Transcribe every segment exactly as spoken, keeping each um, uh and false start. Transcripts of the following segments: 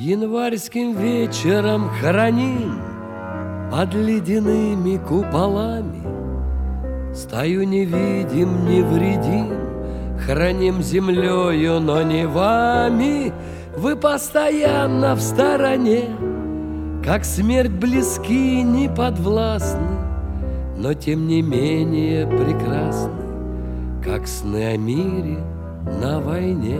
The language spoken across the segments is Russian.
Январским вечером храним под ледяными куполами стаю невидим, невредим, храним землею, но не вами. Вы постоянно в стороне, как смерть близки, не подвластны, но тем не менее прекрасны, как сны о мире на войне.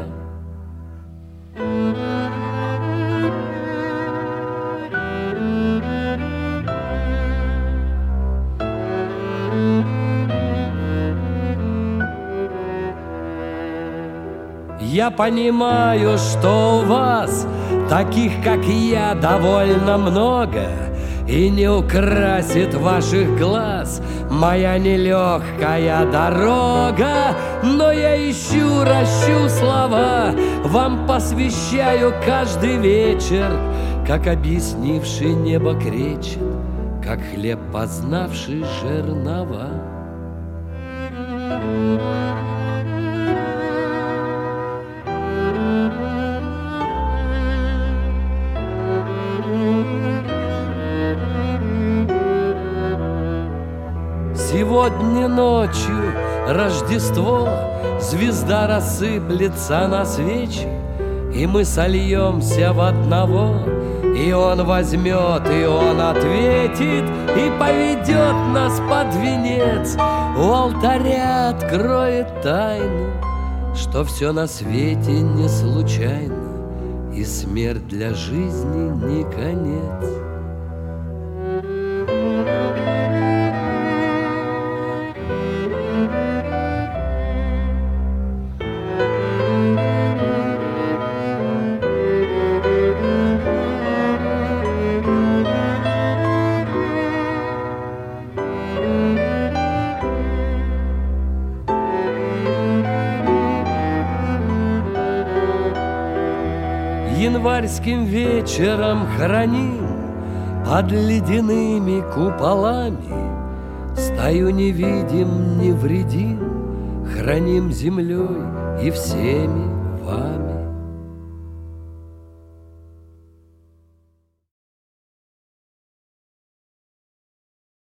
Я понимаю, что у вас таких, как я, довольно много, и не украсит ваших глаз моя нелегкая дорога. Но я ищу, ращу слова, вам посвящаю каждый вечер, как объяснивший небо кречет, как хлеб, познавший жернова. Сегодня ночью Рождество, звезда рассыплется на свечи, и мы сольемся в одного, и он возьмет, и он ответит, и поведет нас под венец. У алтаря откроет тайну, что все на свете не случайно, и смерть для жизни не конец. Январским вечером храним под ледяными куполами стаю невидим, невредим, храним землей и всеми вами.